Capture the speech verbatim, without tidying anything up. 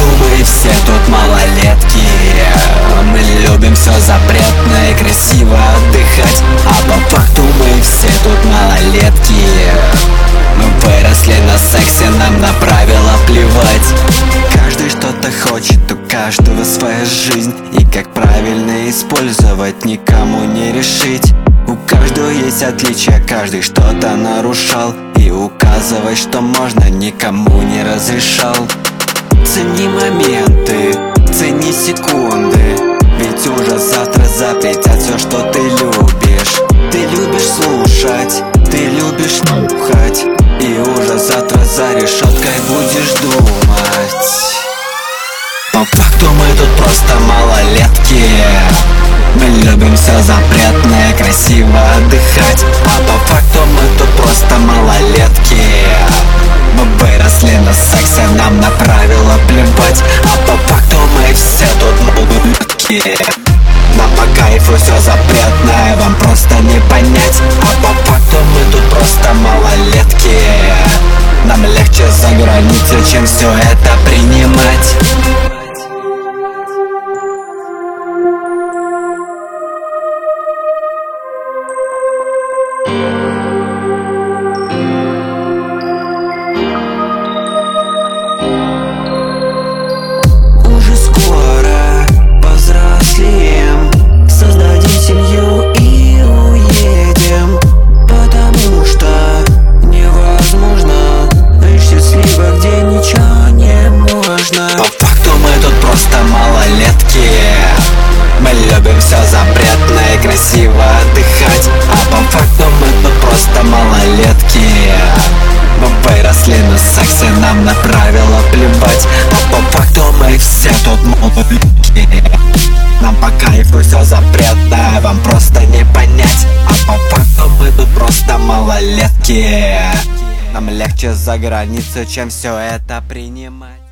мы все тут малолетки. Мы любим все запретное и красиво отдыхать. А по факту мы все тут малолетки. Мы выросли на сексе, нам на правила плевать. Каждый что-то хочет, у каждого своя жизнь. И как правильно использовать, никому не решить. У каждого есть отличия, каждый что-то нарушал. И указывать, что можно, никому не разрешал. Цени моменты, цени секунды. Ведь уже завтра запретят все, что ты любишь. Ты любишь слушать, ты любишь нюхать. И уже завтра за решеткой будешь думать. По факту мы тут просто малолетки. Мы любим все запретное, красиво отдыхать. А по факту мы тут просто малолетки. Мы выросли на сексе, нам на правила плевать. А по факту мы все тут малолетки. Нам по кайфу все запретное, вам просто не понять. А по факту мы тут просто малолетки. Нам легче за границей, чем все это принимать. Мы любим все запретное и красиво отдыхать. А по факту мы тут просто малолетки. Мы выросли на сексе, нам на правила плевать. А по факту мы все тут малолетки. Нам по кайфу все запретное, вам просто не понять. А по факту мы тут просто малолетки. Нам легче за границей, чем все это принимать.